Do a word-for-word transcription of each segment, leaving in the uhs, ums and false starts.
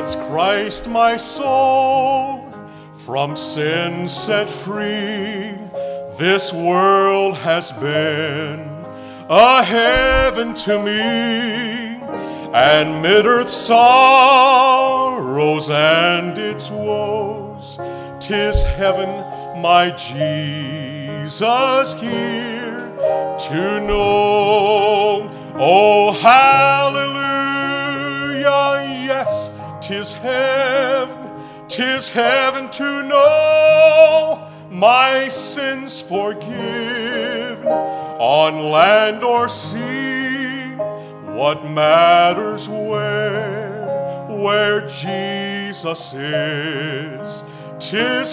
Since Christ my soul from sin set free, this world has been a heaven to me, and mid earth's sorrows and its woes, 'tis heaven my Jesus here to know. Oh, hallelujah, yes, 'tis heaven, 'tis heaven to know my sins forgiven on land or sea. What matters where, where Jesus is, 'tis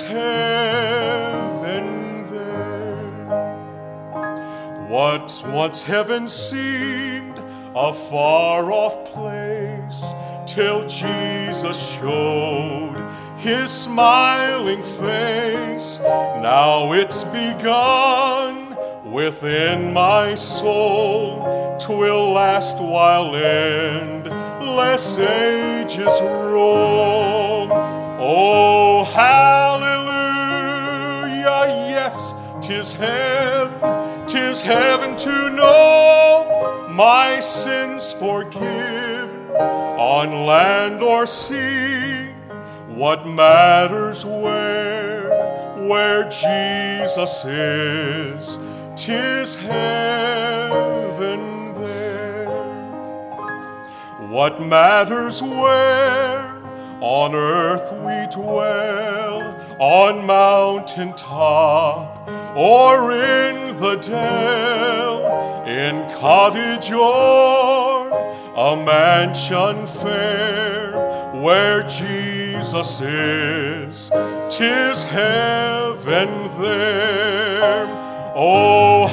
heaven there. What once heaven seemed a far-off place, till Jesus showed his smiling face. Now it's begun within my soul, 'twill last while endless ages roll. Oh, hallelujah, yes, 'tis heaven, 'tis heaven to know my sins forgiven on land or sea. What matters where, where Jesus is, 'tis heaven there. What matters where on earth we dwell, on mountain top or in the dell, in cottage or a mansion fair, where Jesus is, 'tis heaven there. Oh,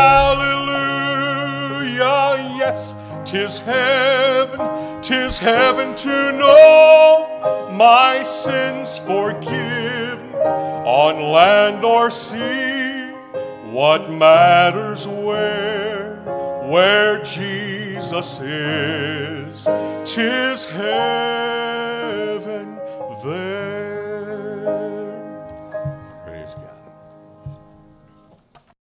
hallelujah, yes, 'tis heaven, 'tis heaven to know my sins forgiven on land or sea. What matters where, where Jesus is, 'tis heaven there.